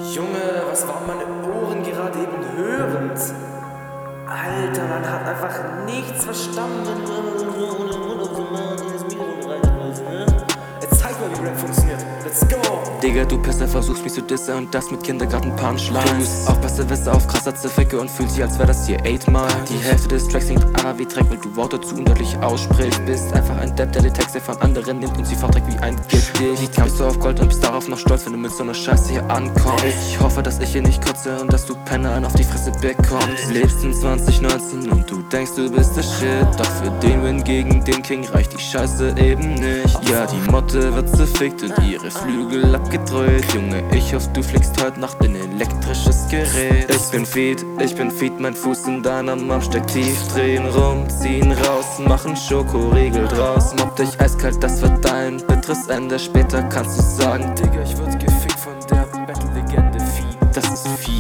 Junge, was waren meine Ohren gerade eben hörend? Alter, man hat einfach nichts verstanden, wenn du immer so in das Mikrofon reinschmeißt, ne? Jetzt zeig mal, wie Rap funktioniert. Let's go! Digga, du Pisser, versuchst mich zu dissen und das mit Kindergarten-Punchlines. Auch Besserwisser auf krasser Zifficke und fühlt sich, als wär das hier 8-mal. Die Hälfte des Tracks singt A wie Dreck, weil du Worte zu undeutlich aussprichst. Bist einfach ein Depp, der die Texte von anderen nimmt und sie vorträgt wie ein Gedicht. Kamst du auf Gold und bist darauf noch stolz, wenn du mit so einer Scheiße hier ankommst. Ich hoffe, dass ich hier nicht kotze und dass du Penner einen auf die Fresse bekommst. Lebst in 2019 und du denkst, du bist der Shit. Doch für den Win gegen den King reicht die Scheiße eben nicht. Ja, die Motte wird zerfickt und ihre Flügel abgedreht. Junge, ich hoffe, du fliegst heute Nacht in elektrisches Gerät. Ich bin Feed, mein Fuß in deiner Mom steckt tief. Drehen rum, ziehen raus, machen Schokoriegel draus. Mob dich eiskalt, das wird dein bitteres Ende. Später kannst du sagen, Digga, ich wurde gefickt von der Battle-Legende Feed. Das ist Feed.